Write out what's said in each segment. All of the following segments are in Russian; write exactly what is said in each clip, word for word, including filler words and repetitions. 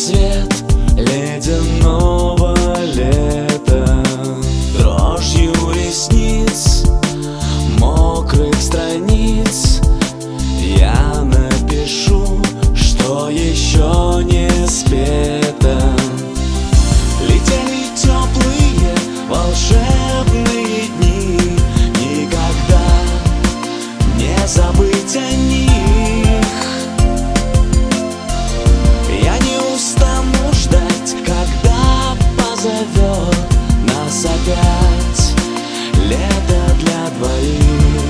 рассвет ледяного лета, дрожью ресниц, мокрых страниц я напишу, что еще не спето. Летели теплые волшебные дни, никогда не забыть о них. Я не устану ждать, когда позовет нас опять лето для двоих.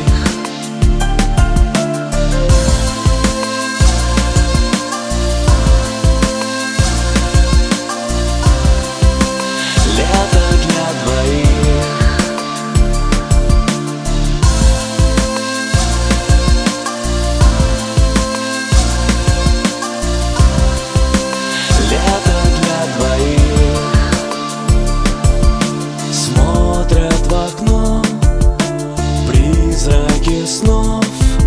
Снов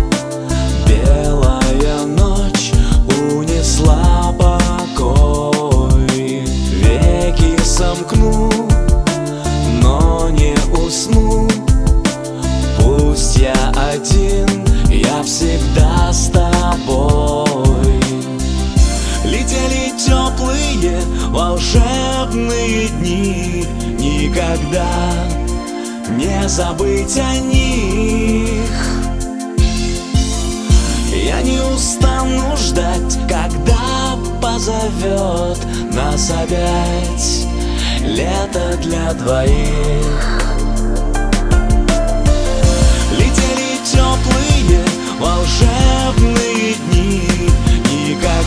белая ночь унесла покой. Веки сомкну, но не усну. Пусть я один, я всегда с тобой. Летели теплые волшебные дни, никогда не забыть о них. Я не устану ждать, когда позовет нас опять лето для двоих. Летели теплые волшебные дни, никогда